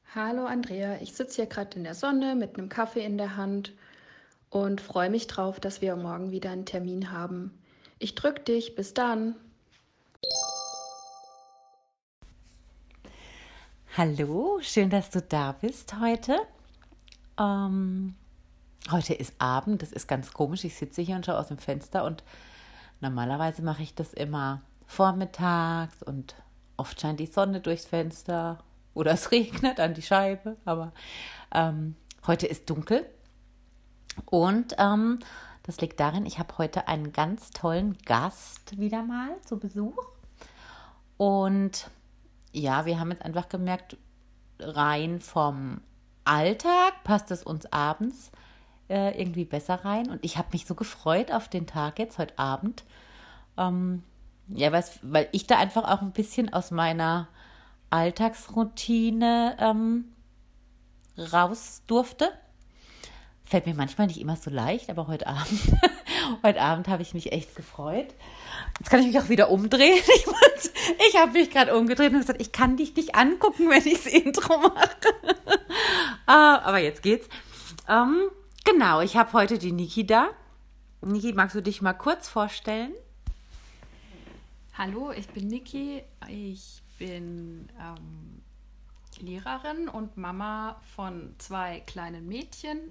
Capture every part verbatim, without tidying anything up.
Hallo Andrea, ich sitze hier gerade in der Sonne mit einem Kaffee in der Hand und freue mich drauf, dass wir morgen wieder einen Termin haben. Ich drück dich, bis dann. Hallo, schön, dass du da bist heute. Ähm, heute ist Abend, das ist ganz komisch. Ich sitze hier und schaue aus dem Fenster und normalerweise mache ich das immer vormittags und oft scheint die Sonne durchs Fenster oder es regnet an die Scheibe, aber ähm, heute ist dunkel und ähm, das liegt darin, ich habe heute einen ganz tollen Gast wieder mal zu Besuch und ja, wir haben jetzt einfach gemerkt, rein vom Alltag passt es uns abends äh, irgendwie besser rein. Und ich habe mich so gefreut auf den Tag jetzt, heute Abend. Ähm, ja, weil's, weil ich da einfach auch ein bisschen aus meiner Alltagsroutine ähm, raus durfte. Fällt mir manchmal nicht immer so leicht, aber heute Abend, heute Abend habe ich mich echt gefreut. Jetzt kann ich mich auch wieder umdrehen. Ich, muss- ich habe mich gerade umgedreht und gesagt, ich kann dich nicht angucken, wenn ich das Intro mache. Ah, aber jetzt geht's. Ähm, genau, ich habe heute die Niki da. Niki, magst du dich mal kurz vorstellen? Hallo, ich bin Niki. Ich bin ähm, Lehrerin und Mama von zwei kleinen Mädchen.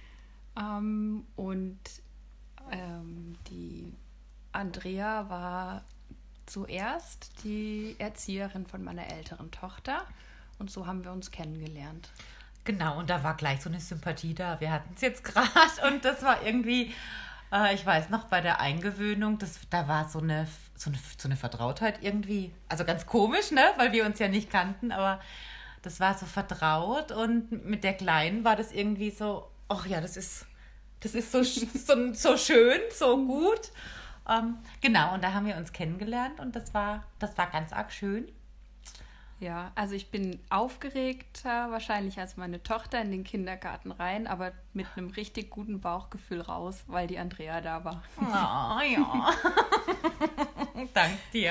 Ähm, und ähm, die Andrea war zuerst die Erzieherin von meiner älteren Tochter. Und so haben wir uns kennengelernt. Genau, und da war gleich so eine Sympathie da. Wir hatten es jetzt gerade und das war irgendwie, äh, ich weiß noch, bei der Eingewöhnung, das, da war so eine, so, eine, so eine Vertrautheit irgendwie. Also ganz komisch, ne? Weil wir uns ja nicht kannten, aber das war so vertraut und mit der Kleinen war das irgendwie so, ach ja, das ist, das ist so, sch- so, so schön, so gut. Ähm, genau, und da haben wir uns kennengelernt und das war, das war ganz arg schön. Ja, also ich bin aufgeregter wahrscheinlich als meine Tochter in den Kindergarten rein, aber mit einem richtig guten Bauchgefühl raus, weil die Andrea da war. Oh, ja. Dank dir.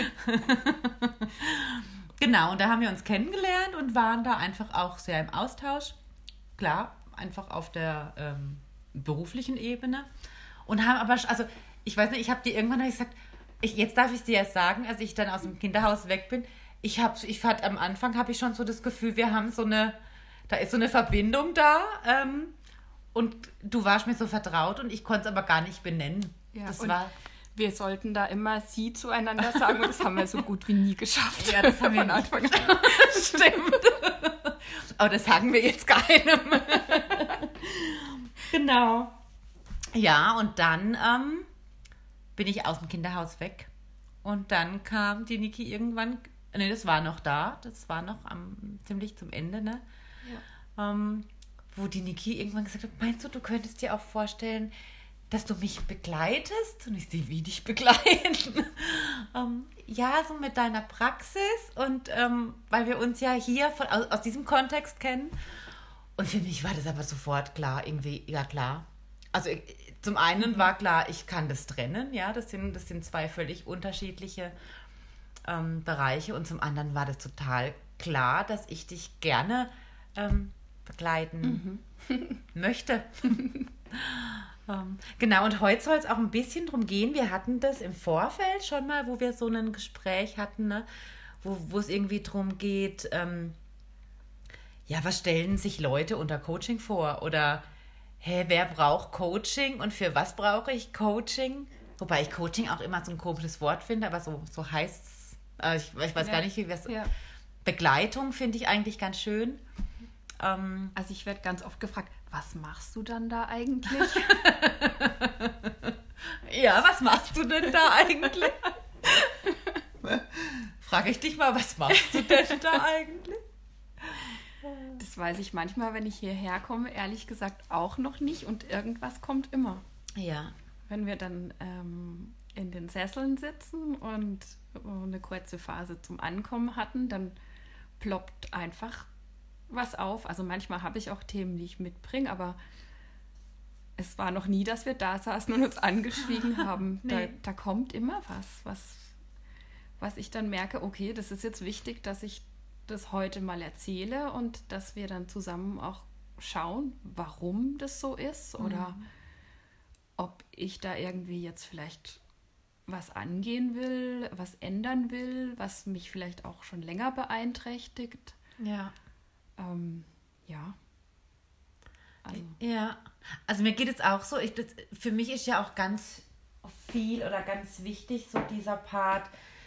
Genau, und da haben wir uns kennengelernt und waren da einfach auch sehr im Austausch. Klar, einfach auf der ähm, beruflichen Ebene. Und haben aber, sch- also ich weiß nicht, ich habe dir irgendwann hab ich gesagt, ich, jetzt darf ich es dir erst sagen, als ich dann aus dem Kinderhaus weg bin, ich habe, ich hatte am Anfang habe ich schon so das Gefühl, wir haben so eine, da ist so eine Verbindung da. Ähm, und du warst mir so vertraut und ich konnte es aber gar nicht benennen. Ja, Das und war. wir sollten da immer sie zueinander sagen und das haben wir so gut wie nie geschafft. Ja, das haben wir von nicht. Anfang an. Stimmt. Aber das sagen wir jetzt keinem. Genau. Ja, und dann ähm, bin ich aus dem Kinderhaus weg. Und dann kam die Niki irgendwann. Ne, das war noch da. Das war noch am, ziemlich zum Ende, ne? Ähm, wo die Niki irgendwann gesagt hat, meinst du, du könntest dir auch vorstellen, dass du mich begleitest? Und ich sehe, wie dich begleiten. ähm, ja, so mit deiner Praxis und ähm, weil wir uns ja hier von, aus, aus diesem Kontext kennen. Und für mich war das aber sofort klar, irgendwie, ja klar. Also ich, zum einen war klar, ich kann das trennen, ja, das sind, das sind zwei völlig unterschiedliche ähm, Bereiche und zum anderen war das total klar, dass ich dich gerne ähm, begleiten möchte. Ähm, genau, und heute soll es auch ein bisschen drum gehen. Wir hatten das im Vorfeld schon mal, wo wir so ein Gespräch hatten, ne? wo, wo es irgendwie drum geht, ähm, ja, was stellen sich Leute unter Coaching vor? Oder, hä, wer braucht Coaching und für was brauche ich Coaching? Wobei ich Coaching auch immer so ein komisches Wort finde, aber so, so heißt es. Äh, ich, ich weiß Ja, gar nicht, wie wir es. ja. Begleitung finde ich eigentlich ganz schön. Ähm, Also ich werde ganz oft gefragt, was machst du dann da eigentlich? ja, was machst du denn da eigentlich? Frage ich dich mal, was machst du denn da eigentlich? Das weiß ich manchmal, wenn ich hierher komme, ehrlich gesagt auch noch nicht und irgendwas kommt immer. Ja. Wenn wir dann ähm, in den Sesseln sitzen und eine kurze Phase zum Ankommen hatten, dann ploppt einfach was auf. Also manchmal habe ich auch Themen, die ich mitbringe, aber es war noch nie, dass wir da saßen und uns angeschwiegen haben. Nee. Da, da kommt immer was, was, was ich dann merke, okay, das ist jetzt wichtig, dass ich das heute mal erzähle und dass wir dann zusammen auch schauen, warum das so ist oder mhm. ob ich da irgendwie jetzt vielleicht was angehen will, was ändern will, was mich vielleicht auch schon länger beeinträchtigt. Ja. Ähm, ja. Also. Ja, also mir geht es auch so, ich, das, für mich ist ja auch ganz viel oder ganz wichtig so dieser Part,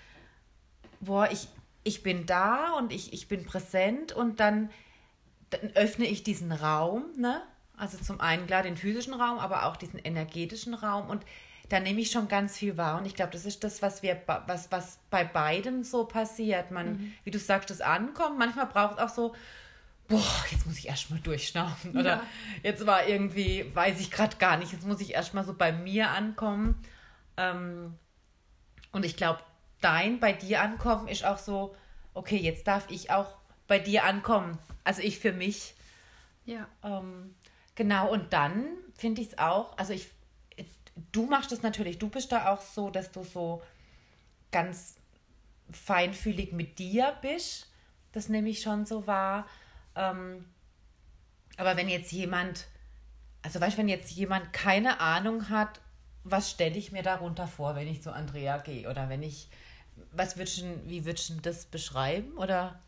wo ich, ich bin da und ich, ich bin präsent und dann, dann öffne ich diesen Raum, ne? Also zum einen klar den physischen Raum, aber auch diesen energetischen Raum und da nehme ich schon ganz viel wahr und ich glaube, das ist das, was wir, was, was bei beidem so passiert. Man, mhm. wie du sagst, das Ankommen, manchmal braucht es auch so, boah, jetzt muss ich erstmal durchschnaufen oder ja. jetzt war irgendwie, weiß ich gerade gar nicht, jetzt muss ich erstmal so bei mir ankommen. Ähm, und ich glaube, dein bei dir ankommen ist auch so, okay, jetzt darf ich auch bei dir ankommen. Also ich für mich. Ja. Ähm, genau, und dann finde ich es auch, also ich du machst es natürlich, du bist da auch so, dass du so ganz feinfühlig mit dir bist. Das nehme ich schon so wahr. Ähm, aber wenn jetzt jemand, also weißt du, wenn jetzt jemand keine Ahnung hat, was stelle ich mir darunter vor, wenn ich zu Andrea gehe? Oder wenn ich, was würdest du, wie würdest du das beschreiben? Oder?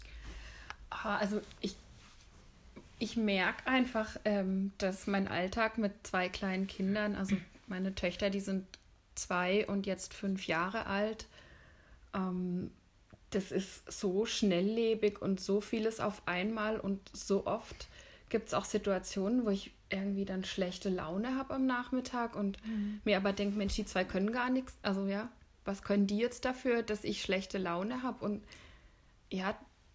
Also ich Ich merke einfach, ähm, dass mein Alltag mit zwei kleinen Kindern, also meine Töchter, die sind zwei und jetzt fünf Jahre alt, ähm, das ist so schnelllebig und so vieles auf einmal und so oft gibt es auch Situationen, wo ich irgendwie dann schlechte Laune habe am Nachmittag und mhm. mir aber denke, Mensch, die zwei können gar nichts, also ja, was können die jetzt dafür, dass ich schlechte Laune habe und ja,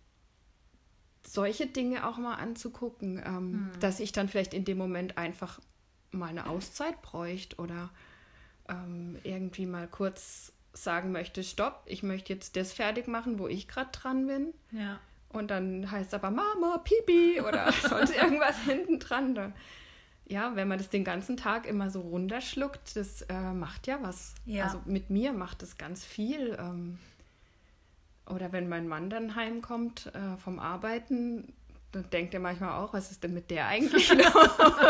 solche Dinge auch mal anzugucken, ähm, hm. dass ich dann vielleicht in dem Moment einfach mal eine Auszeit bräuchte oder ähm, irgendwie mal kurz sagen möchte, stopp, ich möchte jetzt das fertig machen, wo ich gerade dran bin. Ja. Und dann heißt es aber Mama, Pipi oder sonst irgendwas hinten dran. Dann, ja, wenn man das den ganzen Tag immer so runterschluckt, das äh, macht ja was. Ja. Also mit mir macht das ganz viel. Ähm, Oder wenn mein Mann dann heimkommt äh, vom Arbeiten, dann denkt er manchmal auch, was ist denn mit der eigentlich los?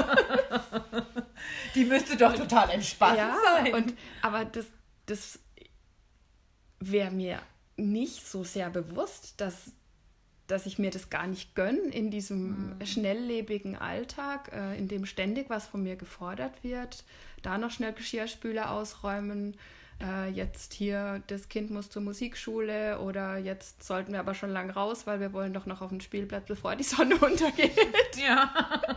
Die müsste doch total entspannt ja, sein. Und, aber das, das wäre mir nicht so sehr bewusst, dass, dass ich mir das gar nicht gönne in diesem mhm. schnelllebigen Alltag, äh, in dem ständig was von mir gefordert wird. Da noch schnell Geschirrspüler ausräumen, Äh, jetzt hier, das Kind muss zur Musikschule oder jetzt sollten wir aber schon lang raus, weil wir wollen doch noch auf den Spielplatz, bevor die Sonne untergeht. Ja.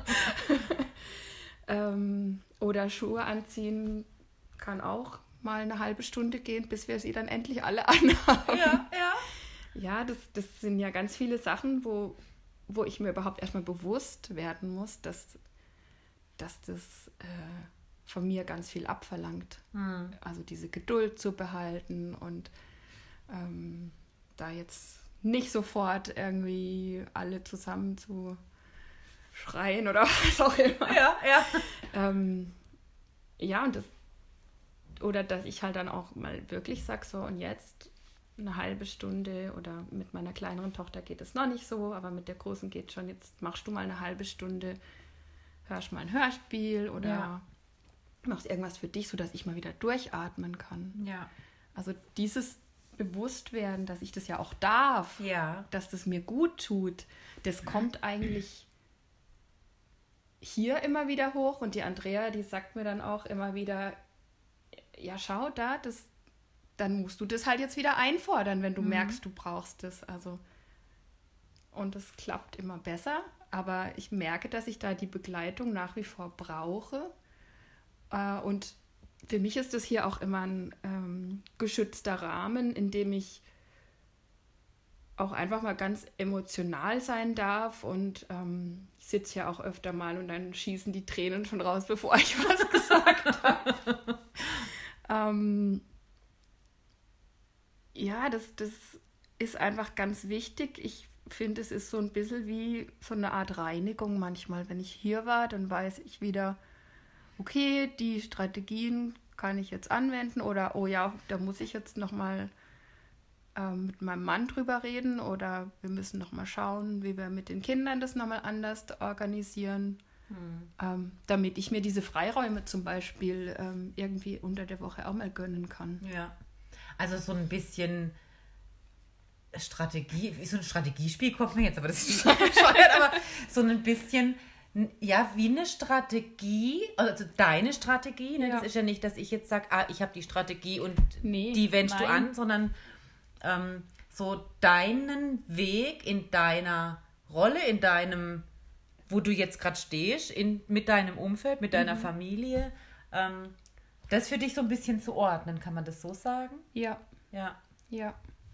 ähm, oder Schuhe anziehen kann auch mal eine halbe Stunde gehen, bis wir sie dann endlich alle anhaben. Ja, ja. Ja, das, das sind ja ganz viele Sachen, wo, wo ich mir überhaupt erstmal bewusst werden muss, dass, dass das äh, von mir ganz viel abverlangt. Hm. Also diese Geduld zu behalten und ähm, da jetzt nicht sofort irgendwie alle zusammen zu schreien oder was auch immer. Ja, ja. Ähm, ja, und das, oder dass ich halt dann auch mal wirklich sage, so und jetzt eine halbe Stunde oder mit meiner kleineren Tochter geht es noch nicht so, aber mit der Großen geht schon, jetzt machst du mal eine halbe Stunde, hörst mal ein Hörspiel oder ja. machst irgendwas für dich, sodass ich mal wieder durchatmen kann. Ja. Also dieses Bewusstwerden, dass ich das ja auch darf, ja. dass das mir gut tut, das kommt eigentlich hier immer wieder hoch und die Andrea, die sagt mir dann auch immer wieder, ja schau da, das, dann musst du das halt jetzt wieder einfordern, wenn du mhm. merkst, du brauchst das. Also und es klappt immer besser, aber ich merke, dass ich da die Begleitung nach wie vor brauche. Und für mich ist das hier auch immer ein ähm, geschützter Rahmen, in dem ich auch einfach mal ganz emotional sein darf. Und ähm, ich sitze hier auch öfter mal und dann schießen die Tränen schon raus, bevor ich was gesagt habe. ähm, ja, das, das ist einfach ganz wichtig. Ich finde, es ist so ein bisschen wie so eine Art Reinigung manchmal. Wenn ich hier war, dann weiß ich wieder, okay, die Strategien kann ich jetzt anwenden oder, oh ja, da muss ich jetzt nochmal ähm, mit meinem Mann drüber reden oder wir müssen nochmal schauen, wie wir mit den Kindern das nochmal anders organisieren, hm. ähm, damit ich mir diese Freiräume zum Beispiel ähm, irgendwie unter der Woche auch mal gönnen kann. Ja, also so ein bisschen Strategie, wie so ein Strategiespiel kommt mir jetzt, aber das ist schon bescheuert, aber so ein bisschen, ja, wie eine Strategie, also deine Strategie, ne? Ja. Das ist ja nicht, dass ich jetzt sage, ah, ich habe die Strategie und nee, die wendest nein. du an, sondern ähm, so deinen Weg in deiner Rolle, in deinem, wo du jetzt gerade stehst, in, mit deinem Umfeld, mit deiner mhm. Familie, ähm, das für dich so ein bisschen zu ordnen, kann man das so sagen? Ja. Ja. Ja.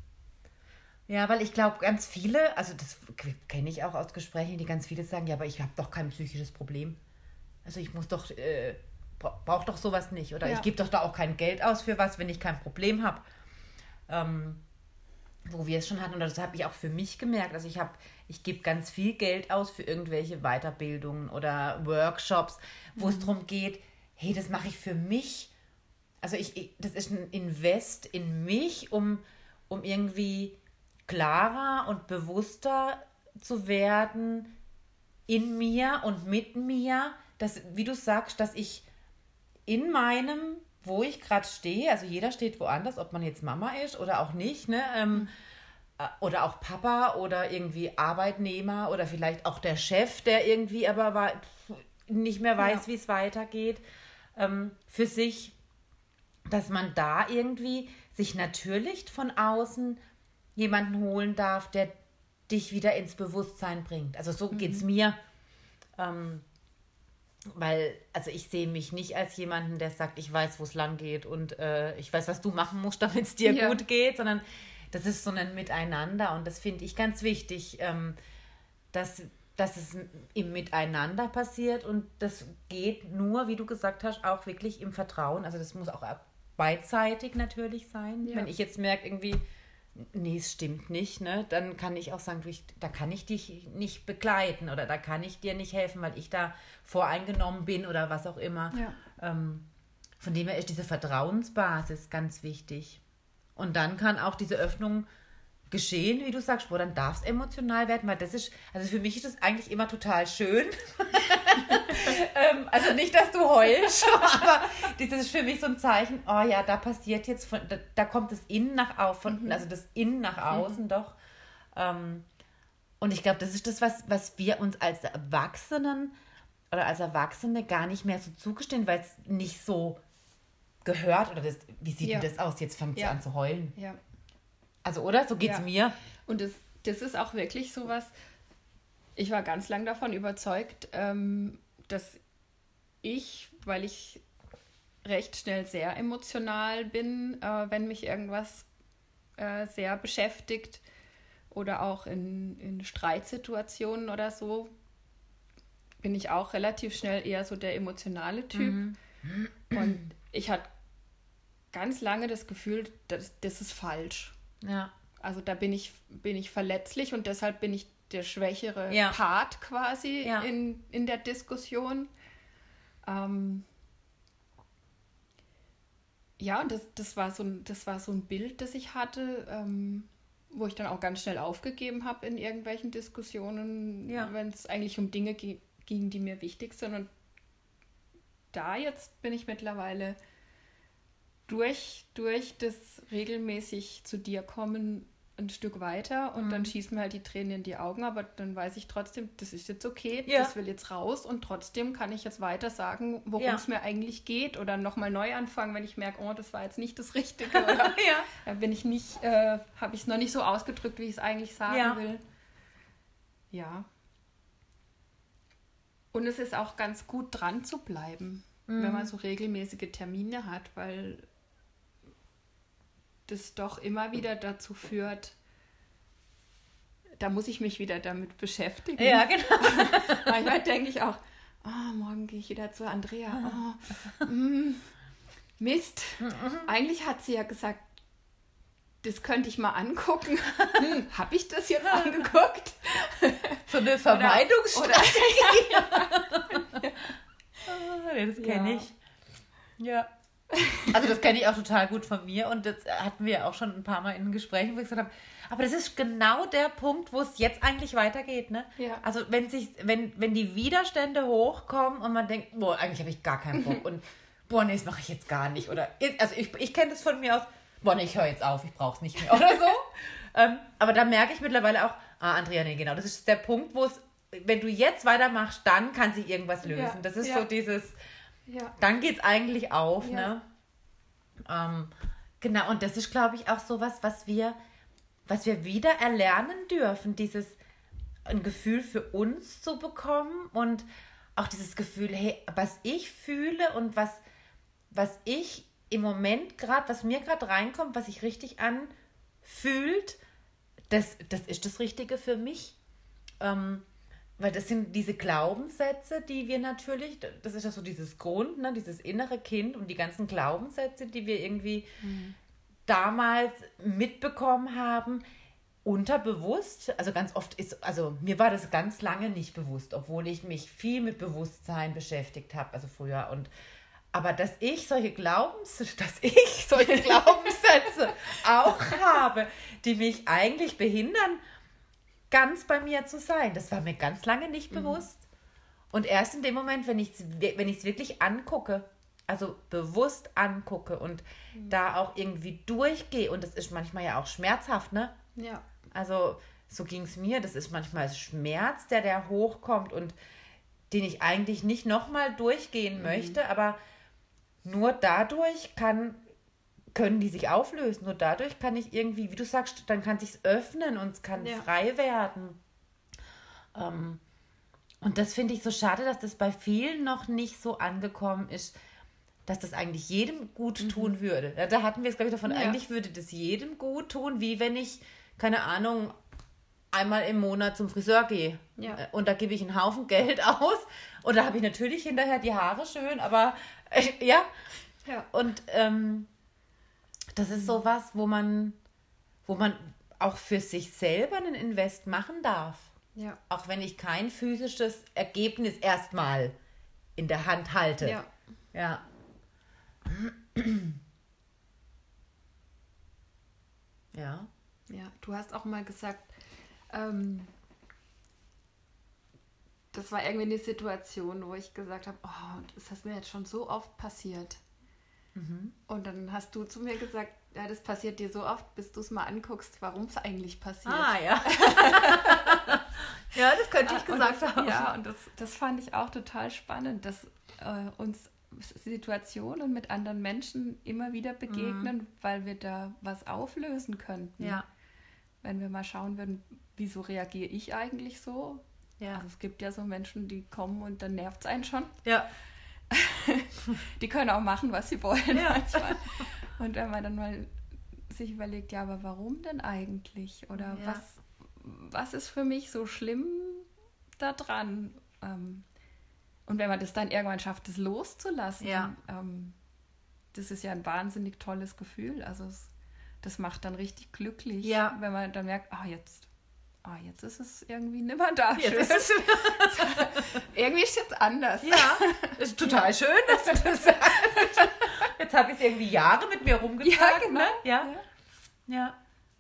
Ja, weil ich glaube, ganz viele, also das kenne ich auch aus Gesprächen, die ganz viele sagen, ja, aber ich habe doch kein psychisches Problem. Also ich muss doch, äh, brauche doch sowas nicht. Oder ja. ich gebe doch da auch kein Geld aus für was, wenn ich kein Problem habe. Ähm, wo wir es schon hatten, und das habe ich auch für mich gemerkt. Also ich habe, ich gebe ganz viel Geld aus für irgendwelche Weiterbildungen oder Workshops, wo mhm. es darum geht, hey, das mache ich für mich. Also ich, ich das ist ein Invest in mich, um, um irgendwie klarer und bewusster zu werden in mir und mit mir, dass, wie du sagst, dass ich in meinem, wo ich gerade stehe, also jeder steht woanders, ob man jetzt Mama ist oder auch nicht, ne, ähm, mhm. oder auch Papa oder irgendwie Arbeitnehmer oder vielleicht auch der Chef, der irgendwie aber war, nicht mehr weiß, ja. wie es weitergeht, ähm, für sich, dass man da irgendwie sich natürlich von außen jemanden holen darf, der dich wieder ins Bewusstsein bringt. Also so mhm. geht es mir. Ähm, weil, also ich sehe mich nicht als jemanden, der sagt, ich weiß, wo es lang geht und äh, ich weiß, was du machen musst, damit es dir ja. gut geht, sondern das ist so ein Miteinander und das finde ich ganz wichtig, ähm, dass, dass es im Miteinander passiert und das geht nur, wie du gesagt hast, auch wirklich im Vertrauen. Also das muss auch beidseitig natürlich sein. Ja. Wenn ich jetzt merke, irgendwie nee, es stimmt nicht, ne? Dann kann ich auch sagen, du, ich, da kann ich dich nicht begleiten oder da kann ich dir nicht helfen, weil ich da voreingenommen bin oder was auch immer. Ja. Ähm, von dem her ist diese Vertrauensbasis ganz wichtig. Und dann kann auch diese Öffnung geschehen, wie du sagst, wo dann darf es emotional werden, weil das ist, also für mich ist das eigentlich immer total schön. ähm, also nicht, dass du heulst, aber das ist für mich so ein Zeichen, oh ja, da passiert jetzt, von, da, da kommt das Innen nach außen, mhm. also das Innen nach außen mhm. doch. Ähm, und ich glaube, das ist das, was, was wir uns als Erwachsenen oder als Erwachsene gar nicht mehr so zugestehen, weil es nicht so gehört, oder das, wie sieht ja. denn das aus? Jetzt fängt sie ja. an zu heulen. Ja. Also, oder? So geht's ja. mir. Und das, das ist auch wirklich sowas, ich war ganz lang davon überzeugt, ähm, dass ich, weil ich recht schnell sehr emotional bin, äh, wenn mich irgendwas äh, sehr beschäftigt oder auch in, in Streitsituationen oder so, bin ich auch relativ schnell eher so der emotionale Typ. Mhm. Und ich hatte ganz lange das Gefühl, das, das ist falsch. Ja. Also da bin ich, bin ich verletzlich und deshalb bin ich der schwächere ja. Part quasi ja. in, in der Diskussion. Ähm ja, und das, das, war so ein, das war so ein Bild, das ich hatte, ähm, wo ich dann auch ganz schnell aufgegeben habe in irgendwelchen Diskussionen, ja. wenn es eigentlich um Dinge ging, die mir wichtig sind. Und da jetzt bin ich mittlerweile durch, durch das regelmäßig zu dir kommen ein Stück weiter und mhm. dann schießen mir halt die Tränen in die Augen, aber dann weiß ich trotzdem, das ist jetzt okay, ja. das will jetzt raus und trotzdem kann ich jetzt weiter sagen, worum ja. es mir eigentlich geht oder nochmal neu anfangen, wenn ich merke, oh, das war jetzt nicht das Richtige oder ja. da bin ich nicht, äh, habe ich es noch nicht so ausgedrückt, wie ich es eigentlich sagen ja. will. Ja. Und es ist auch ganz gut dran zu bleiben, mhm. wenn man so regelmäßige Termine hat, weil das doch immer wieder dazu führt, da muss ich mich wieder damit beschäftigen. Ja, genau. Manchmal denke ich auch, oh, morgen gehe ich wieder zu Andrea. Oh, mm, Mist. Eigentlich hat sie ja gesagt, das könnte ich mal angucken. Hm, habe ich das jetzt angeguckt? So eine Vermeidungsstrategie. Oder, oder, das kenne ja. ich. Ja. Also das kenne ich auch total gut von mir und das hatten wir auch schon ein paar Mal in Gesprächen, wo ich gesagt habe, aber das ist genau der Punkt, wo es jetzt eigentlich weitergeht, ne? Ja. Also wenn sich, wenn, wenn die Widerstände hochkommen und man denkt, boah, eigentlich habe ich gar keinen Bock und boah, nee, das mache ich jetzt gar nicht. Oder also ich, ich kenne das von mir aus, boah, nee, ich höre jetzt auf, ich brauche es nicht mehr oder so. ähm, aber da merke ich mittlerweile auch, ah, Andrea, nee, genau, das ist der Punkt, wo es, wenn du jetzt weitermachst, dann kann sich irgendwas lösen. Ja. Das ist Ja. so dieses... Ja. Dann geht es eigentlich auf, Ja. ne? Ähm, genau, und das ist, glaube ich, auch sowas, was wir, was wir wieder erlernen dürfen, dieses ein Gefühl für uns zu bekommen und auch dieses Gefühl, hey, was ich fühle und was, was ich im Moment gerade, was mir gerade reinkommt, was sich richtig anfühlt, das, das ist das Richtige für mich. Ähm, Weil das sind diese Glaubenssätze, die wir natürlich, das ist ja so dieses Grund, ne, dieses innere Kind und die ganzen Glaubenssätze, die wir irgendwie mhm. damals mitbekommen haben, unterbewusst. Also ganz oft ist, also mir war das ganz lange nicht bewusst, obwohl ich mich viel mit Bewusstsein beschäftigt habe, also früher. Und aber dass ich solche Glaubens, dass ich solche Glaubenssätze auch habe, die mich eigentlich behindern, ganz bei mir zu sein. Das war mir ganz lange nicht mhm. bewusst. Und erst in dem Moment, wenn ich es wenn ich's wirklich angucke, also bewusst angucke und mhm. da auch irgendwie durchgehe, und das ist manchmal ja auch schmerzhaft, ne? Ja. Also so ging es mir. Das ist manchmal Schmerz, der der hochkommt und den ich eigentlich nicht nochmal durchgehen mhm. möchte, aber nur dadurch kann können die sich auflösen. Nur dadurch kann ich irgendwie, wie du sagst, dann kann es sich öffnen und es kann ja. frei werden. Ähm, und das finde ich so schade, dass das bei vielen noch nicht so angekommen ist, dass das eigentlich jedem gut tun mhm. würde. Ja, da hatten wir es, glaube ich, davon, ja. eigentlich würde das jedem gut tun, wie wenn ich, keine Ahnung, einmal im Monat zum Friseur gehe. Ja. Und da gebe ich einen Haufen Geld aus. Und da habe ich natürlich hinterher die Haare schön, aber äh, ja. ja. Und ähm, das ist sowas, wo man, wo man auch für sich selber einen Invest machen darf. Ja. Auch wenn ich kein physisches Ergebnis erstmal in der Hand halte. Ja. Ja. Ja. Ja, du hast auch mal gesagt, ähm, das war irgendwie eine Situation, wo ich gesagt habe, oh, das ist mir jetzt schon so oft passiert. Mhm. Und dann hast du zu mir gesagt, ja, das passiert dir so oft, bis du es mal anguckst, warum es eigentlich passiert. Ah, ja. Ja, das könnte ich gesagt das, haben. Ja, und das, das fand ich auch total spannend, dass äh, uns Situationen mit anderen Menschen immer wieder begegnen, mhm. weil wir da was auflösen könnten. Ja. Wenn wir mal schauen würden, wieso reagiere ich eigentlich so? Ja. Also es gibt ja so Menschen, die kommen und dann nervt es einen schon. Ja. Die können auch machen, was sie wollen ja. manchmal. Und wenn man dann mal sich überlegt, ja, aber warum denn eigentlich? Oder ja. was, was ist für mich so schlimm daran? Ähm, und wenn man das dann irgendwann schafft, das loszulassen, ja. ähm, das ist ja ein wahnsinnig tolles Gefühl. Also es, das macht dann richtig glücklich, ja. wenn man dann merkt, ah, jetzt Ah, jetzt ist es irgendwie nimmer da. Jetzt ist es irgendwie ist es jetzt anders. Ja, ist total ja. schön, dass du das sagst. Jetzt habe ich es irgendwie Jahre mit mir rumgetragen. Ja, genau. Ne? Ja. Ja.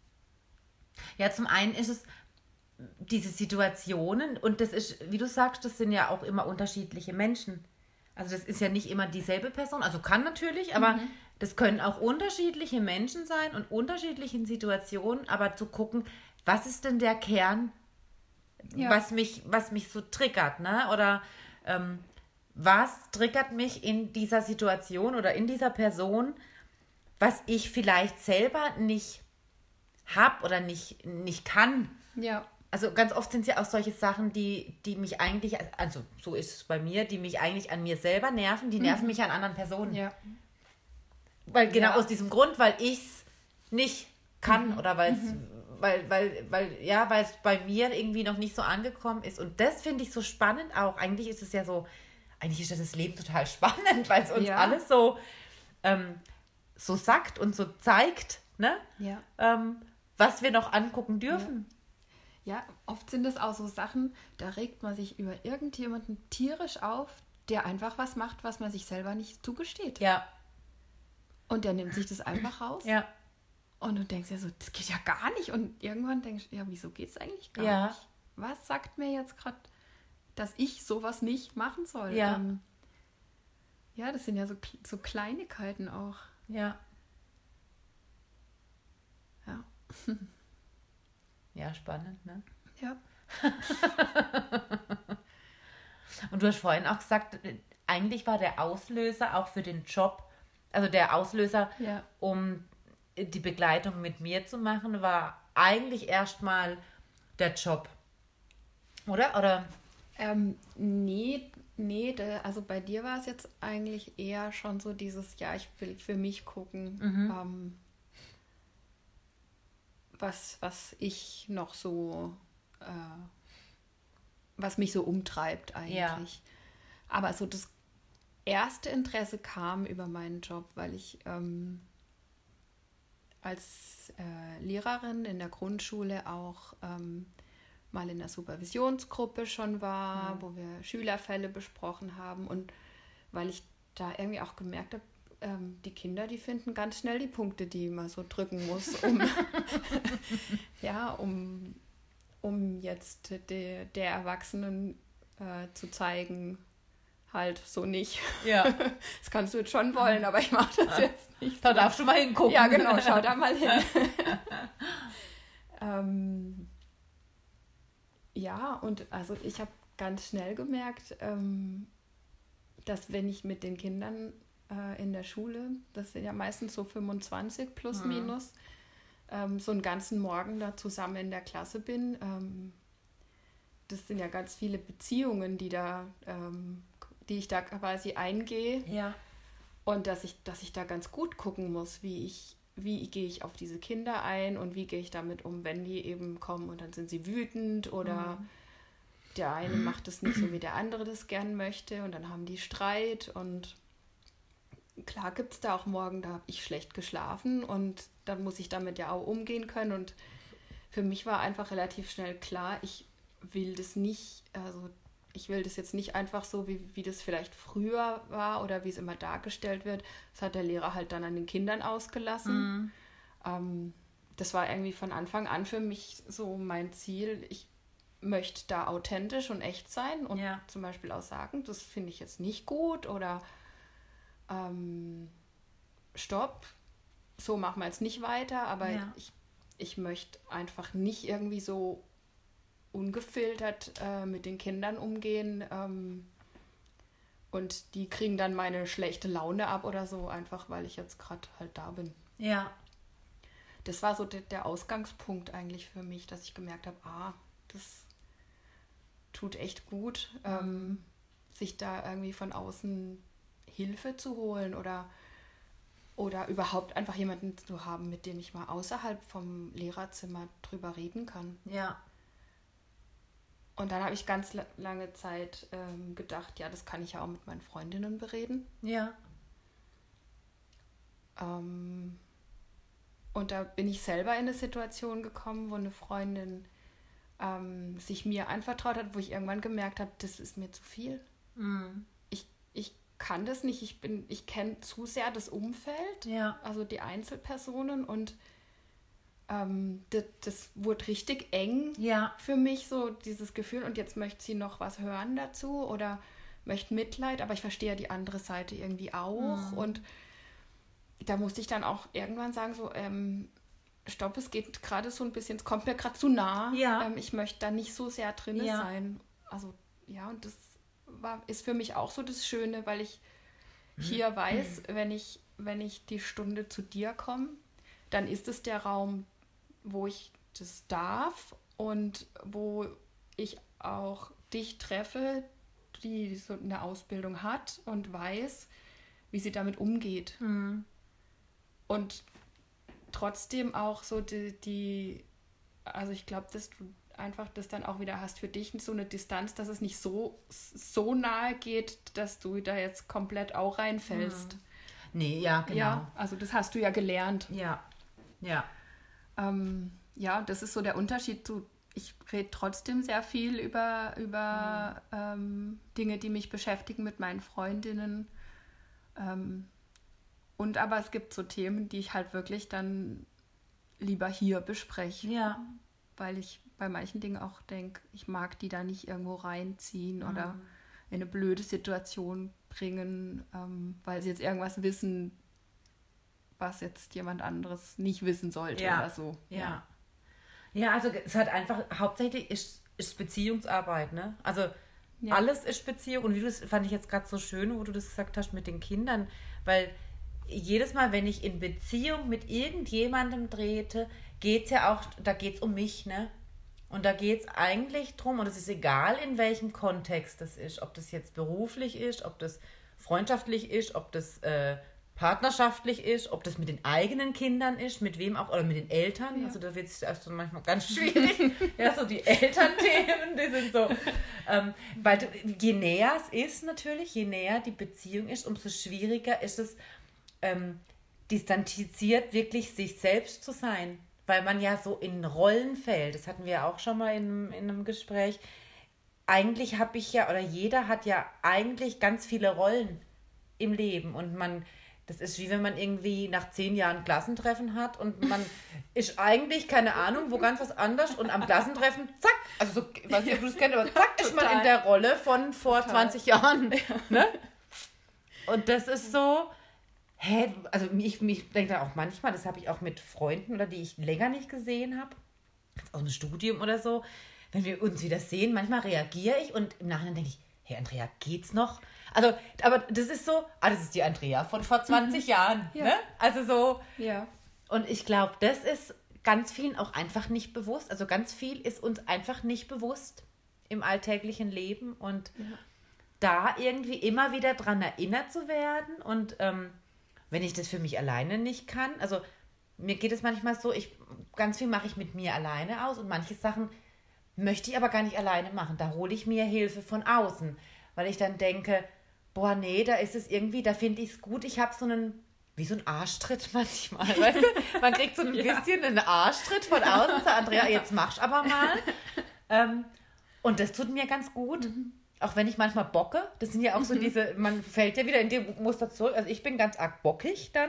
Ja, zum einen ist es diese Situationen, und das ist, wie du sagst, das sind ja auch immer unterschiedliche Menschen. Also das ist ja nicht immer dieselbe Person, also kann natürlich, aber mhm. das können auch unterschiedliche Menschen sein und unterschiedlichen Situationen, aber zu gucken, was ist denn der Kern, ja. was mich, was mich so triggert, ne? Oder ähm, was triggert mich in dieser Situation oder in dieser Person, was ich vielleicht selber nicht habe oder nicht, nicht kann. Ja. Also ganz oft sind es ja auch solche Sachen, die, die mich eigentlich, also so ist es bei mir, die mich eigentlich an mir selber nerven, die nerven mhm. mich an anderen Personen. Ja. Weil genau ja. aus diesem Grund, weil ich es nicht kann mhm. oder weil's, mhm. weil weil weil ja, weil es bei mir irgendwie noch nicht so angekommen ist. Und das finde ich so spannend auch. Eigentlich ist es ja so, eigentlich ist das Leben total spannend, weil es uns ja. alles so, ähm, so sagt und so zeigt, ne? Ja. Ähm, was wir noch angucken dürfen. Ja. ja, oft sind es auch so Sachen, da regt man sich über irgendjemanden tierisch auf, der einfach was macht, was man sich selber nicht zugesteht. Ja. Und der nimmt sich das einfach raus. Ja. Und du denkst ja so, das geht ja gar nicht. Und irgendwann denkst du, ja, wieso geht es eigentlich gar Ja. nicht? Was sagt mir jetzt gerade, dass ich sowas nicht machen soll? Ja. Ähm, ja, das sind ja so, so Kleinigkeiten auch. Ja. Ja. Ja, spannend, ne? Ja. Und du hast vorhin auch gesagt, eigentlich war der Auslöser auch für den Job, also der Auslöser, Ja. um die Begleitung mit mir zu machen, war eigentlich erstmal der Job. Oder? Oder? Ähm, nee, nee, da, also bei dir war es jetzt eigentlich eher schon so dieses, ja, ich will für mich gucken, Mhm. ähm, was, was ich noch so, äh, was mich so umtreibt eigentlich. Ja. Aber so das erste Interesse kam über meinen Job, weil ich ähm, als äh, Lehrerin in der Grundschule auch ähm, mal in der Supervisionsgruppe schon war, Mhm. wo wir Schülerfälle besprochen haben und weil ich da irgendwie auch gemerkt habe, ähm, die Kinder, die finden ganz schnell die Punkte, die man so drücken muss, um, ja, um, um jetzt de, der Erwachsenen äh, zu zeigen, halt so nicht. Ja. Das kannst du jetzt schon wollen, aber ich mache das jetzt nicht. Da so. darfst du mal hingucken. Ja, genau, schau da mal hin. ähm, ja, und also ich habe ganz schnell gemerkt, ähm, dass wenn ich mit den Kindern äh, in der Schule, das sind ja meistens so fünfundzwanzig plus Mhm. minus, ähm, so einen ganzen Morgen da zusammen in der Klasse bin, ähm, das sind ja ganz viele Beziehungen, die da, ähm, die ich da quasi eingehe. Ja. Und dass ich, dass ich da ganz gut gucken muss, wie ich, wie gehe ich auf diese Kinder ein und wie gehe ich damit um, wenn die eben kommen und dann sind sie wütend oder Mhm. der eine macht es nicht so, wie der andere das gern möchte und dann haben die Streit und klar gibt es da auch Morgen, da habe ich schlecht geschlafen und dann muss ich damit ja auch umgehen können und für mich war einfach relativ schnell klar, ich will das nicht, also ich will das jetzt nicht einfach so, wie, wie das vielleicht früher war oder wie es immer dargestellt wird. Das hat der Lehrer halt dann an den Kindern ausgelassen. Mhm. Ähm, das war irgendwie von Anfang an für mich so mein Ziel. Ich möchte da authentisch und echt sein und Ja. zum Beispiel auch sagen, das finde ich jetzt nicht gut oder ähm, stopp, so machen wir jetzt nicht weiter, aber Ja. ich, ich möchte einfach nicht irgendwie so ungefiltert äh, mit den Kindern umgehen ähm, und die kriegen dann meine schlechte Laune ab oder so, einfach weil ich jetzt gerade halt da bin. Ja. Das war so de- der Ausgangspunkt eigentlich für mich, dass ich gemerkt habe, ah, das tut echt gut, ähm, sich da irgendwie von außen Hilfe zu holen oder, oder überhaupt einfach jemanden zu haben, mit dem ich mal außerhalb vom Lehrerzimmer drüber reden kann. Ja. Und dann habe ich ganz la- lange Zeit ähm, gedacht, ja, das kann ich ja auch mit meinen Freundinnen bereden. Ja. Ähm, und da bin ich selber in eine Situation gekommen, wo eine Freundin ähm, sich mir anvertraut hat, wo ich irgendwann gemerkt habe, das ist mir zu viel. Mhm. Ich, ich kann das nicht, ich bin, ich kenne zu sehr das Umfeld, Ja. also die Einzelpersonen und ähm, das, das wurde richtig eng Ja. für mich, so dieses Gefühl und jetzt möchte sie noch was hören dazu oder möchte Mitleid, aber ich verstehe ja die andere Seite irgendwie auch Mhm. und da musste ich dann auch irgendwann sagen, so ähm, stopp, es geht gerade so ein bisschen, es kommt mir gerade zu nah, Ja. ähm, ich möchte da nicht so sehr drin Ja. sein, also ja und das war, ist für mich auch so das Schöne, weil ich hier weiß, wenn ich, wenn ich die Stunde zu dir komme, dann ist es der Raum, wo ich das darf und wo ich auch dich treffe, die so eine Ausbildung hat und weiß, wie sie damit umgeht. Mhm. Und trotzdem auch so die, die also ich glaube, dass du einfach das dann auch wieder hast für dich, so eine Distanz, dass es nicht so, so nahe geht, dass du da jetzt komplett auch reinfällst. Nee, ja, genau. Ja, also das hast du ja gelernt. Ja. Ja. Ähm, ja, das ist so der Unterschied zu, ich rede trotzdem sehr viel über, über Mhm. ähm, Dinge, die mich beschäftigen mit meinen Freundinnen. Ähm, Und aber es gibt so Themen, die ich halt wirklich dann lieber hier bespreche. Ja. Weil ich bei manchen Dingen auch denke, ich mag die da nicht irgendwo reinziehen mhm. oder in eine blöde Situation bringen, ähm, weil sie jetzt irgendwas wissen, was jetzt jemand anderes nicht wissen sollte ja. oder so. Ja. ja. Ja, also es hat einfach, hauptsächlich ist, ist Beziehungsarbeit, ne? Also ja. alles ist Beziehung. Und wie du das fand ich jetzt gerade so schön, wo du das gesagt hast mit den Kindern, weil jedes Mal, wenn ich in Beziehung mit irgendjemandem trete, geht es ja auch, da geht es um mich, ne? Und da geht es eigentlich drum, und es ist egal, in welchem Kontext das ist, ob das jetzt beruflich ist, ob das freundschaftlich ist, ob das äh, partnerschaftlich ist, ob das mit den eigenen Kindern ist, mit wem auch, oder mit den Eltern. Ja. Also da wird es erst manchmal ganz schwierig. Ja, so die Elternthemen, die sind so. Ähm, weil du, je näher es ist natürlich, je näher die Beziehung ist, umso schwieriger ist es, ähm, distanziert wirklich sich selbst zu sein. Weil man ja so in Rollen fällt. Das hatten wir auch schon mal in, in einem Gespräch. Eigentlich habe ich ja, oder jeder hat ja eigentlich ganz viele Rollen im Leben. Und man, das ist wie wenn man irgendwie nach zehn Jahren Klassentreffen hat und man ist eigentlich, keine Ahnung, wo ganz was anders und am Klassentreffen, zack, also so, ich weiß nicht, ob du das kennst, aber zack, ist man in der Rolle von vor Total. zwanzig Jahren. Ne? Und das ist so... Hä? Also ich, ich denke da auch manchmal, das habe ich auch mit Freunden oder die ich länger nicht gesehen habe, aus einem Studium oder so, wenn wir uns wieder sehen, manchmal reagiere ich und im Nachhinein denke ich, hey Andrea, geht's noch? Also, aber das ist so, ah, das ist die Andrea von vor zwanzig Jahren, ja. Ne? Also so. Ja. Und ich glaube, das ist ganz vielen auch einfach nicht bewusst. Also ganz viel ist uns einfach nicht bewusst im alltäglichen Leben und ja. da irgendwie immer wieder dran erinnert zu werden und ähm, wenn ich das für mich alleine nicht kann, also mir geht es manchmal so, ich ganz viel mache ich mit mir alleine aus und manche Sachen möchte ich aber gar nicht alleine machen. Da hole ich mir Hilfe von außen, weil ich dann denke, boah, nee, da ist es irgendwie, da finde ich es gut. Ich habe so einen, wie so einen Arschtritt manchmal, weißt du? Man kriegt so ein ja. bisschen einen Arschtritt von außen, sagt Andrea, jetzt mach's aber mal. ähm, und das tut mir ganz gut. Mhm. Auch wenn ich manchmal bocke, das sind ja auch so diese, man fällt ja wieder in dem Muster zurück. Also ich bin ganz arg bockig dann.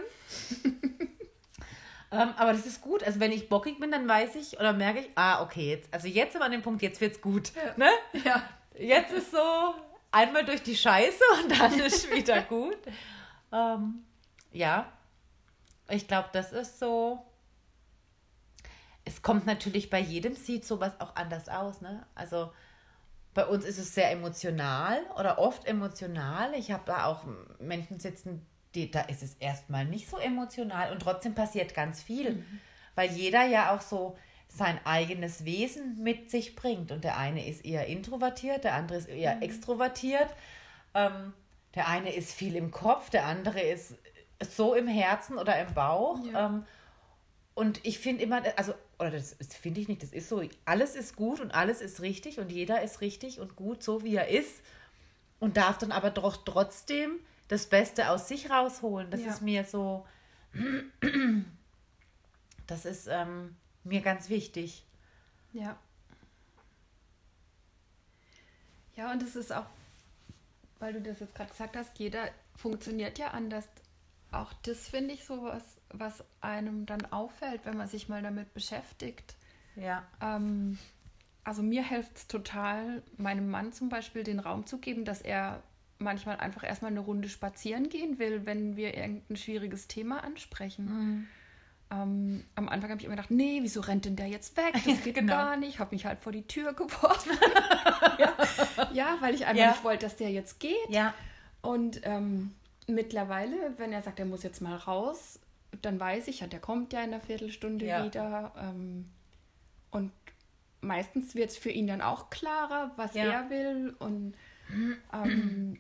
ähm, aber das ist gut. Also wenn ich bockig bin, dann weiß ich oder merke ich, ah, okay, jetzt, also jetzt sind wir an dem Punkt, jetzt wird's gut. Ja. Ne? Ja. Jetzt ist so einmal durch die Scheiße und dann ist wieder gut. Ähm, ja, ich glaube, das ist so. Es kommt natürlich bei jedem sieht sowas auch anders aus, ne? Also bei uns ist es sehr emotional oder oft emotional. Ich habe da auch Menschen sitzen, die, da ist es erstmal nicht so emotional und trotzdem passiert ganz viel, mhm. weil jeder ja auch so sein eigenes Wesen mit sich bringt. Und der eine ist eher introvertiert, der andere ist eher mhm. extrovertiert. Ähm, der eine ist viel im Kopf, der andere ist so im Herzen oder im Bauch. Ja. Ähm, und ich finde immer, also oder das, das finde ich nicht, das ist so, alles ist gut und alles ist richtig und jeder ist richtig und gut, so wie er ist und darf dann aber doch trotzdem das Beste aus sich rausholen. Das ja. ist mir so, das ist ähm, mir ganz wichtig. Ja. Ja, und es ist auch, weil du das jetzt gerade gesagt hast, jeder funktioniert ja anders. Auch das finde ich so was, was einem dann auffällt, wenn man sich mal damit beschäftigt. Ja. Ähm, also mir hilft es total, meinem Mann zum Beispiel den Raum zu geben, dass er manchmal einfach erstmal eine Runde spazieren gehen will, wenn wir irgendein schwieriges Thema ansprechen. Mhm. Ähm, am Anfang habe ich immer gedacht, nee, wieso rennt denn der jetzt weg? Das geht genau. gar nicht. Ich habe mich halt vor die Tür geworfen. ja. ja, weil ich einfach ja. nicht wollte, dass der jetzt geht. Ja. Und ähm, mittlerweile, wenn er sagt, er muss jetzt mal raus, dann weiß ich, ja, der kommt ja in einer Viertelstunde ja. wieder. Ähm, und meistens wird es für ihn dann auch klarer, was ja. er will. Und, ähm,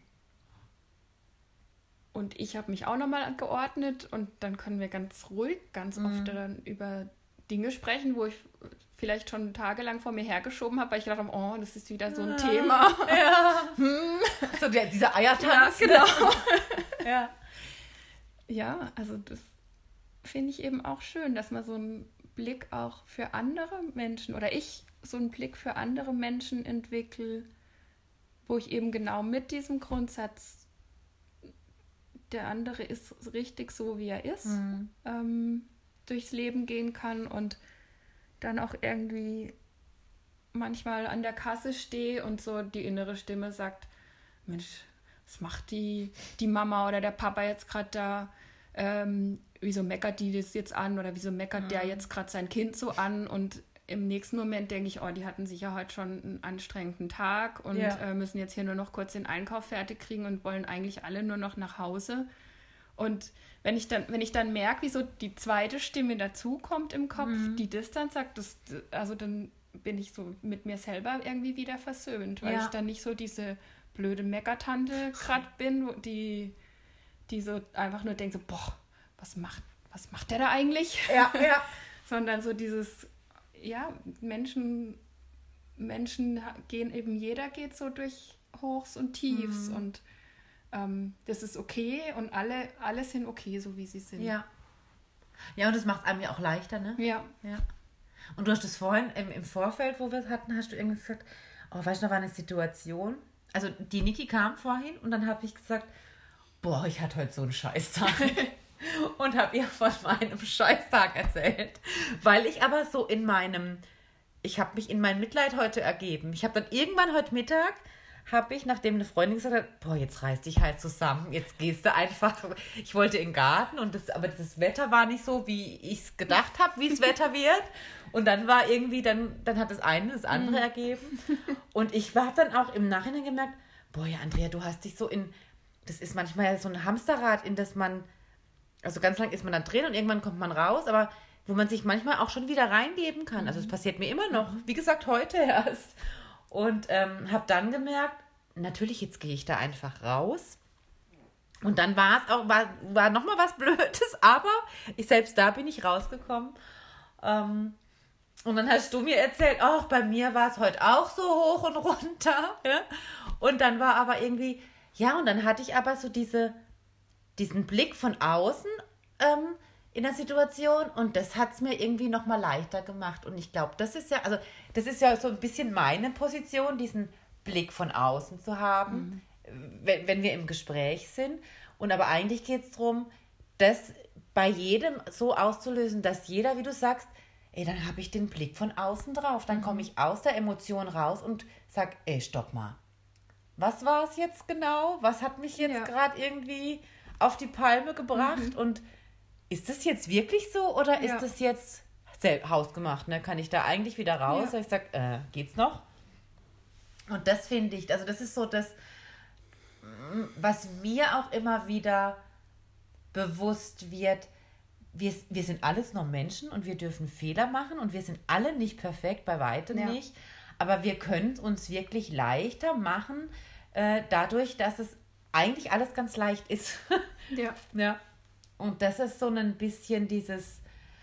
und ich habe mich auch nochmal geordnet und dann können wir ganz ruhig, ganz mhm. oft dann über Dinge sprechen, wo ich vielleicht schon tagelang vor mir hergeschoben habe, weil ich gedacht habe, oh, das ist wieder so ein ja. Thema. Ja. hm. So der, dieser Eiertanz. Ja, genau. ja. ja, also das finde ich eben auch schön, dass man so einen Blick auch für andere Menschen oder ich so einen Blick für andere Menschen entwickle, wo ich eben genau mit diesem Grundsatz der andere ist richtig so, wie er ist, Mhm. ähm, durchs Leben gehen kann und dann auch irgendwie manchmal an der Kasse stehe und so die innere Stimme sagt, Mensch, was macht die, die Mama oder der Papa jetzt gerade da? Ähm, wieso meckert die das jetzt an oder wieso meckert Mhm. der jetzt gerade sein Kind so an? Und im nächsten Moment denke ich, oh, die hatten sicher heute schon einen anstrengenden Tag und Ja. äh, müssen jetzt hier nur noch kurz den Einkauf fertig kriegen und wollen eigentlich alle nur noch nach Hause. Und wenn ich dann, wenn ich dann merke, wie so die zweite Stimme dazukommt im Kopf, Mhm. die das dann sagt, das, also dann bin ich so mit mir selber irgendwie wieder versöhnt, weil Ja. ich dann nicht so diese blöde Meckertante gerade bin, wo die, die so einfach nur denkt, so, boah, was macht, was macht der da eigentlich? Ja, ja. Sondern so dieses, ja, Menschen, Menschen gehen eben, jeder geht so durch Hochs und Tiefs Mhm. und ähm, das ist okay und alle, alle sind okay, so wie sie sind. Ja. Ja, und das macht es einem ja auch leichter, ne? Ja. Ja. Und du hast das vorhin im, im Vorfeld, wo wir es hatten, hast du irgendwie gesagt, oh, weißt du, da war eine Situation. Also die Niki kam vorhin und dann habe ich gesagt, boah, ich hatte heute so einen Scheißtag. Und habe ihr von meinem Scheißtag erzählt. Weil ich aber so in meinem, ich habe mich in mein Mitleid heute ergeben. Ich habe dann irgendwann heute Mittag, habe ich, nachdem eine Freundin gesagt hat, boah, jetzt reiß dich halt zusammen, jetzt gehst du einfach, ich wollte in den Garten, und das, aber das Wetter war nicht so, wie ich es gedacht habe, wie das Wetter wird. Und dann war irgendwie, dann, dann hat das eine das andere ergeben. Und ich habe dann auch im Nachhinein gemerkt, boah, ja, Andrea, du hast dich so in, das ist manchmal ja so ein Hamsterrad, in das man, also ganz lang ist man dann drin und irgendwann kommt man raus, aber wo man sich manchmal auch schon wieder reingeben kann. Also es passiert mir immer noch, wie gesagt, heute erst. Und ähm, habe dann gemerkt, natürlich, jetzt gehe ich da einfach raus. Und dann war es auch, war, war nochmal was Blödes, aber ich, selbst da bin ich rausgekommen. Ähm, und dann hast du mir erzählt, ach, bei mir war es heute auch so hoch und runter. Ja? Und dann war aber irgendwie, ja, und dann hatte ich aber so diese, diesen Blick von außen ähm, in der Situation, und das hat es mir irgendwie nochmal leichter gemacht. Und ich glaube, das ist ja, also das ist ja so ein bisschen meine Position, diesen Blick von außen zu haben, mhm. wenn, wenn wir im Gespräch sind. Und aber eigentlich geht es darum, das bei jedem so auszulösen, dass jeder, wie du sagst, ey, dann habe ich den Blick von außen drauf. Dann komme ich aus der Emotion raus und sag, ey, stopp mal. Was war es jetzt genau? Was hat mich jetzt Ja. gerade irgendwie auf die Palme gebracht? Mhm. Und ist das jetzt wirklich so oder ist Ja. das jetzt selbst hausgemacht? Ne? Kann ich da eigentlich wieder raus? Ja. Ich sage, äh, geht's noch? Und das finde ich, also das ist so das, was mir auch immer wieder bewusst wird, wir, wir sind alles nur Menschen und wir dürfen Fehler machen und wir sind alle nicht perfekt, bei weitem Ja. nicht, aber wir können es uns wirklich leichter machen, äh, dadurch, dass es eigentlich alles ganz leicht ist. Ja. Ja. Und das ist so ein bisschen dieses,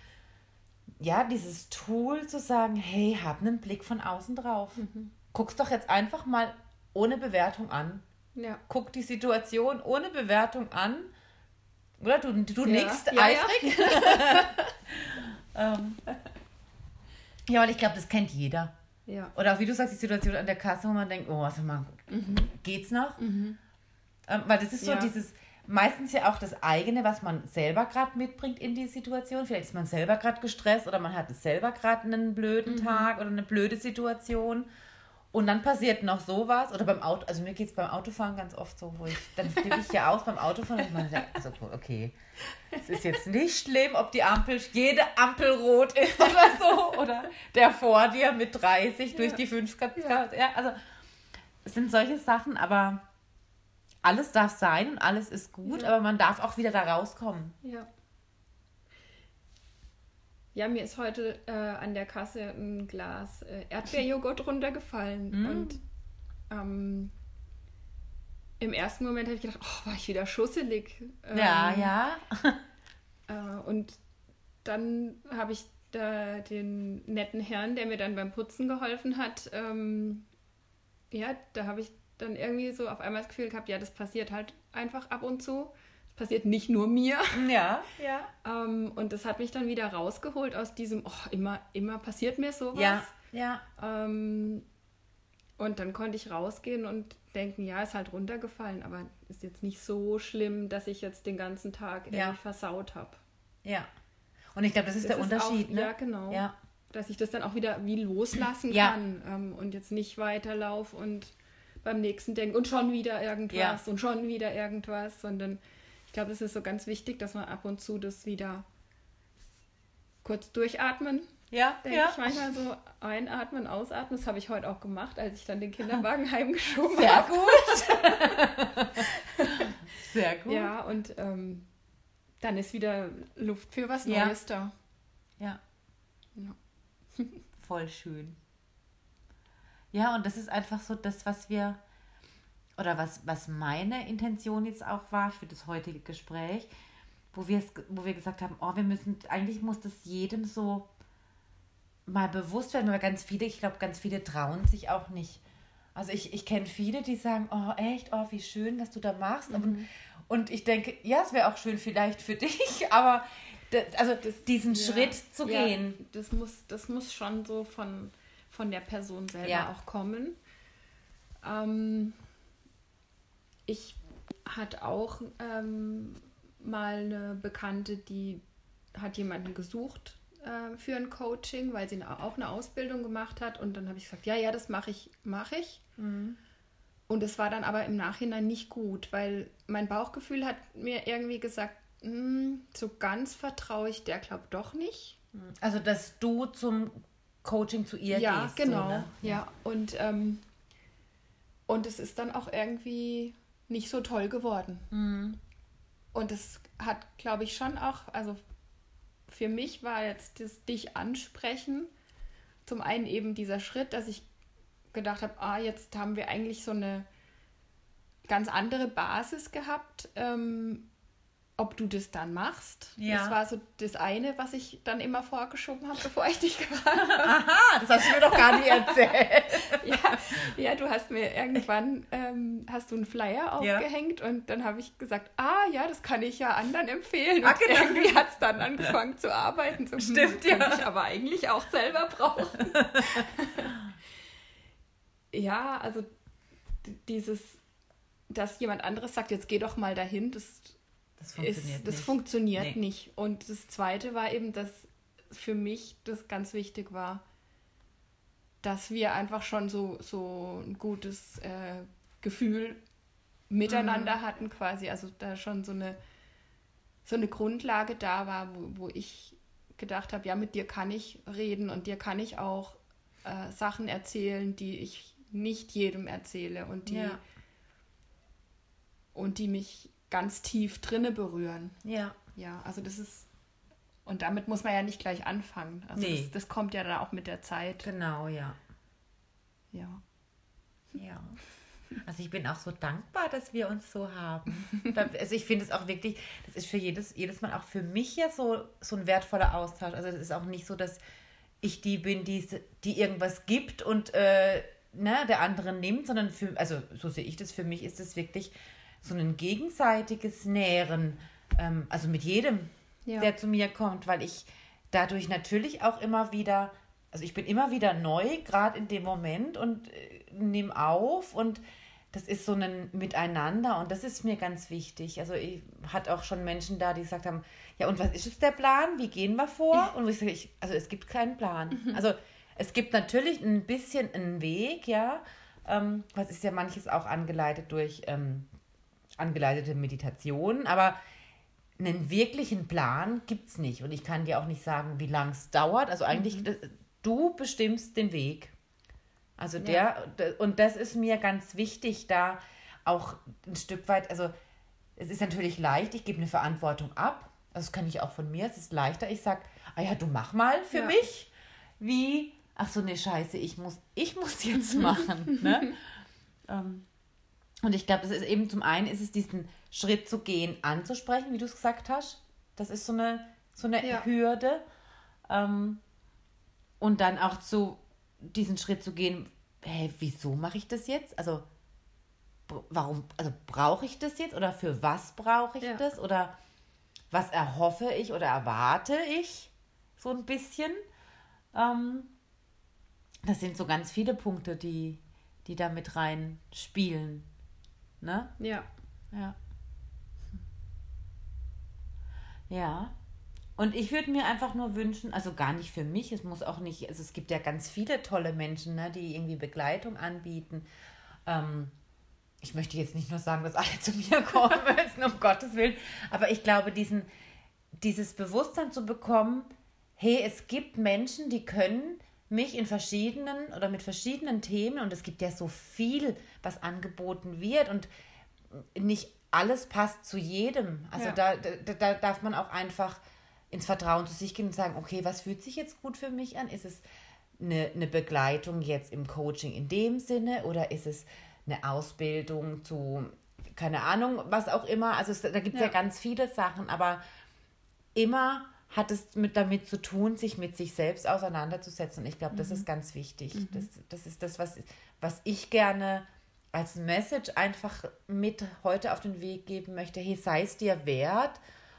ja, dieses Tool zu sagen, hey, hab einen Blick von außen drauf. Mhm. Guck's doch jetzt einfach mal ohne Bewertung an. Ja. Guck die Situation ohne Bewertung an. Oder du, du Ja. nickst Ja, ja. eifrig. ähm. Ja, weil ich glaube, das kennt jeder. Ja. Oder auch wie du sagst, die Situation an der Kasse, wo man denkt, oh, sag mal, Mhm. geht's noch? Mhm. Ähm, weil das ist so Ja. dieses, meistens ja auch das eigene, was man selber gerade mitbringt in die Situation. Vielleicht ist man selber gerade gestresst oder man hat selber gerade einen blöden Mhm. Tag oder eine blöde Situation. Und dann passiert noch sowas. Oder beim Auto, also mir geht es beim Autofahren ganz oft so, wo ich, dann flippe ich ja aus beim Autofahren und ich meine, also okay, es ist jetzt nicht schlimm, ob die Ampel, jede Ampel rot ist oder so. Oder der vor dir mit dreißig durch Ja. die fünf. Ja. Ja, also es sind solche Sachen, aber alles darf sein und alles ist gut, Ja. aber man darf auch wieder da rauskommen. Ja. Ja, mir ist heute äh, an der Kasse ein Glas äh, Erdbeerjoghurt runtergefallen. Mm. Und ähm, im ersten Moment habe ich gedacht, oh, war ich wieder schusselig. Ähm, Ja, ja. Äh, und dann habe ich da den netten Herrn, der mir dann beim Putzen geholfen hat, ähm, ja, da habe ich dann irgendwie so auf einmal das Gefühl gehabt, ja, das passiert halt einfach ab und zu. Das passiert nicht nur mir. Ja, ja. Ähm, und das hat mich dann wieder rausgeholt aus diesem, oh, immer, immer passiert mir sowas. Ja, ja. Ähm, Und dann konnte ich rausgehen und denken, ja, ist halt runtergefallen, aber ist jetzt nicht so schlimm, dass ich jetzt den ganzen Tag Ja. irgendwie versaut habe. Ja. Und ich glaube, das ist Das der ist Unterschied, auch, ne? Ja, genau. Ja. Dass ich das dann auch wieder wie loslassen Ja. kann ähm, und jetzt nicht weiterlaufe und beim nächsten denke und schon wieder irgendwas Ja. und schon wieder irgendwas, sondern ich glaube, das ist so ganz wichtig, dass man ab und zu das wieder kurz durchatmen, Ja, denke ja. ich manchmal so einatmen, ausatmen. Das habe ich heute auch gemacht, als ich dann den Kinderwagen heimgeschoben Sehr habe. gut. Sehr gut. Ja, und ähm, dann ist wieder Luft für was Ja. Neues da. Ja. Ja. Voll schön. Ja, und das ist einfach so das, was wir, oder was, was meine Intention jetzt auch war für das heutige Gespräch, wo wir es, wo wir gesagt haben, oh, wir müssen, eigentlich muss das jedem so mal bewusst werden, weil ganz viele, ich glaube, ganz viele trauen sich auch nicht. Also ich, ich kenne viele, die sagen, oh echt, oh wie schön, was du da machst. Mhm. Und, und ich denke, ja, es wäre auch schön vielleicht für dich, aber das, also Das- diesen ja, Schritt zu ja, gehen. Das muss, das muss schon so von, von der Person selber Ja. auch kommen. Ähm, ich hatte auch ähm, mal eine Bekannte, die hat jemanden gesucht äh, für ein Coaching, weil sie eine, auch eine Ausbildung gemacht hat. Und dann habe ich gesagt, ja, ja, das mache ich, mache ich. Und es war dann aber im Nachhinein nicht gut, weil mein Bauchgefühl hat mir irgendwie gesagt, "Hm, so ganz vertraue ich der, glaube doch nicht. Also, dass du zum Coaching zu ihr Ja, gehst. genau. So, ne? Ja, und, ähm, und es ist dann auch irgendwie nicht so toll geworden. Mhm. Und es hat, glaube ich, schon auch, also für mich war jetzt das dich ansprechen, zum einen eben dieser Schritt, dass ich gedacht habe, ah, jetzt haben wir eigentlich so eine ganz andere Basis gehabt, ähm, ob du das dann machst. Ja. Das war so das eine, was ich dann immer vorgeschoben habe, bevor ich dich gefragt habe. Aha, das hast du mir doch gar nicht erzählt. Ja, ja, du hast mir irgendwann ähm, hast du einen Flyer Ja. aufgehängt und dann habe ich gesagt, ah ja, das kann ich ja anderen empfehlen. Ah, Und genau. irgendwie hat es dann angefangen zu arbeiten. So, Stimmt, hm, ja. könnte ich aber eigentlich auch selber brauchen. Ja, also d- dieses, dass jemand anderes sagt, jetzt geh doch mal dahin, das Das funktioniert ist, das nicht. funktioniert Nee. nicht. Und das Zweite war eben, dass für mich das ganz wichtig war, dass wir einfach schon so, so ein gutes äh, Gefühl miteinander Mhm. hatten quasi. Also da schon so eine, so eine Grundlage da war, wo, wo ich gedacht habe, ja, mit dir kann ich reden und dir kann ich auch äh, Sachen erzählen, die ich nicht jedem erzähle und die, Ja. und die mich ganz tief drinne berühren. Ja. Ja, also das ist, und damit muss man ja nicht gleich anfangen. Also Nee. das, das kommt ja dann auch mit der Zeit. Genau, ja. Ja. Ja. Also ich bin auch so dankbar, dass wir uns so haben. Da- Also ich finde es auch wirklich, das ist für jedes, jedes Mal auch für mich ja so, so ein wertvoller Austausch. Also es ist auch nicht so, dass ich die bin, die, die irgendwas gibt und äh, ne, der andere nimmt, sondern für, also so sehe ich das, für mich ist es wirklich so ein gegenseitiges Nähren. Ähm, also mit jedem, Ja. der zu mir kommt, weil ich dadurch natürlich auch immer wieder, also ich bin immer wieder neu, gerade in dem Moment und äh, nehme auf und das ist so ein Miteinander und das ist mir ganz wichtig. Also ich hatte auch schon Menschen da, die gesagt haben, ja und was ist jetzt der Plan? Wie gehen wir vor? Und wo ich sage, ich, also es gibt keinen Plan. Also es gibt natürlich ein bisschen einen Weg, ja. Ähm, was ist ja manches auch angeleitet durch ähm, angeleitete Meditationen, aber einen wirklichen Plan gibt es nicht. Und ich kann dir auch nicht sagen, wie lange es dauert. Also eigentlich, das- du bestimmst den Weg. Also der, der, und das ist mir ganz wichtig, da auch ein Stück weit, also es ist natürlich leicht, ich gebe eine Verantwortung ab. Das kann ich auch von mir, es ist leichter. Ich sage, ah ja, du mach mal für Ja. mich, wie, ach so, ne Scheiße, ich muss, ich muss jetzt machen. Ne? ähm, und ich glaube, das ist eben zum einen, ist es diesen Schritt zu gehen, anzusprechen, wie du es gesagt hast. Das ist so eine, so eine Ja. Hürde. Ähm, und dann auch zu diesen Schritt zu gehen, hey, wieso mache ich das jetzt? Also, br- warum, also brauche ich das jetzt? Oder für was brauche ich Ja. das? Oder was erhoffe ich oder erwarte ich so ein bisschen? Ähm, das sind so ganz viele Punkte, die, die da mit rein spielen. Ne? Ja. Ja. Ja. Und ich würde mir einfach nur wünschen, also gar nicht für mich, es muss auch nicht, also es gibt ja ganz viele tolle Menschen, ne, die irgendwie Begleitung anbieten. Ähm, ich möchte jetzt nicht nur sagen, dass alle zu mir kommen müssen, um Gottes Willen, aber ich glaube, diesen, dieses Bewusstsein zu bekommen, hey, es gibt Menschen, die können mich in verschiedenen oder mit verschiedenen Themen, und es gibt ja so viel, was angeboten wird, und nicht alles passt zu jedem. Also Ja. da, da, da darf man auch einfach ins Vertrauen zu sich gehen und sagen, okay, was fühlt sich jetzt gut für mich an? Ist es eine, eine Begleitung jetzt im Coaching in dem Sinne oder ist es eine Ausbildung zu, keine Ahnung, was auch immer. Also es, da gibt es ja. Ja. ganz viele Sachen, aber immer hat es mit, damit zu tun, sich mit sich selbst auseinanderzusetzen. Und ich glaube, das Mhm. ist ganz wichtig. Mhm. Das, das ist das, was, was ich gerne als Message einfach mit heute auf den Weg geben möchte. Hey, sei es dir wert,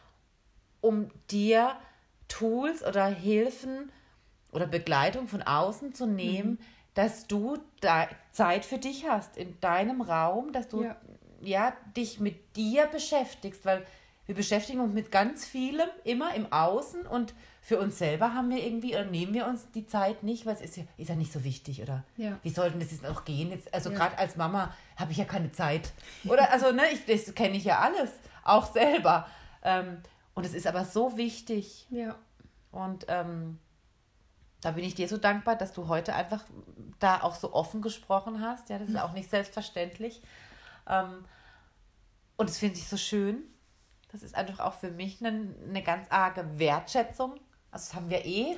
um dir Tools oder Hilfen oder Begleitung von außen zu nehmen, mhm. dass du da Zeit für dich hast in deinem Raum, dass du Ja. ja, dich mit dir beschäftigst, weil wir beschäftigen uns mit ganz vielem immer im Außen und für uns selber haben wir irgendwie oder nehmen wir uns die Zeit nicht, weil es ist ja, ist ja nicht so wichtig, oder? Ja. Wie soll denn das jetzt noch gehen? Jetzt, also Ja. gerade als Mama habe ich ja keine Zeit. Oder also, ne, ich, das kenne ich ja alles, auch selber. Ähm, und es ist aber so wichtig. Ja. Und ähm, da bin ich dir so dankbar, dass du heute einfach da auch so offen gesprochen hast. Ja, das ist auch nicht selbstverständlich. Ähm, und das finde ich so schön. Das ist einfach auch für mich eine, eine ganz arge Wertschätzung. Also das haben wir eh.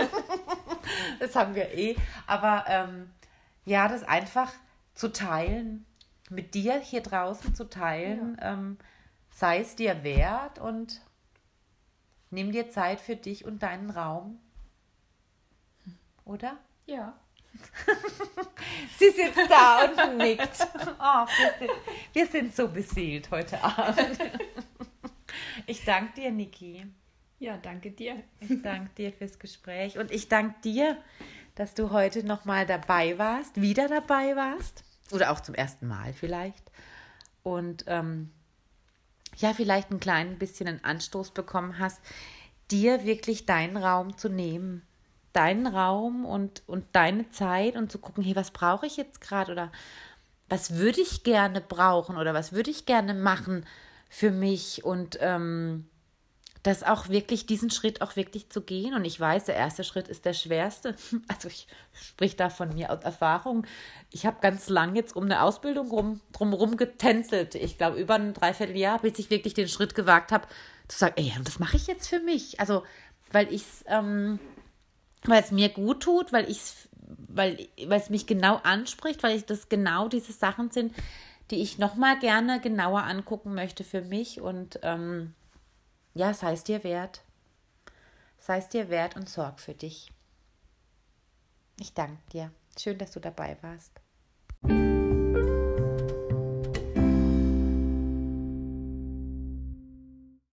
das haben wir eh. Aber ähm, ja, das einfach zu teilen, mit dir hier draußen zu teilen, ja. ähm, sei es dir wert und nimm dir Zeit für dich und deinen Raum. Oder? Ja. Sie sitzt da und nickt. Oh, wir, sind, wir sind so beseelt heute Abend. Ich danke dir, Niki. Ja, danke dir. Ich danke dir fürs Gespräch und ich danke dir, dass du heute nochmal dabei warst, wieder dabei warst oder auch zum ersten Mal vielleicht und ähm, ja, vielleicht ein klein bisschen einen Anstoß bekommen hast, dir wirklich deinen Raum zu nehmen. Deinen Raum und, und deine Zeit und zu gucken, hey, was brauche ich jetzt gerade oder was würde ich gerne brauchen oder was würde ich gerne machen für mich und ähm, das auch wirklich, diesen Schritt auch wirklich zu gehen. Und ich weiß, der erste Schritt ist der schwerste. Also ich sprich da von mir aus Erfahrung. Ich habe ganz lang jetzt um eine Ausbildung rum, drumherum getänzelt. Ich glaube, über ein Dreivierteljahr, bis ich wirklich den Schritt gewagt habe, zu sagen, ey, das mache ich jetzt für mich. Also, weil ich es ähm, weil es mir gut tut, weil ich weil weil es mich genau anspricht, weil ich das genau diese Sachen sind, die ich nochmal gerne genauer angucken möchte für mich und ähm, ja, sei es dir wert. Sei es dir wert und sorg für dich. Ich danke dir. Schön, dass du dabei warst.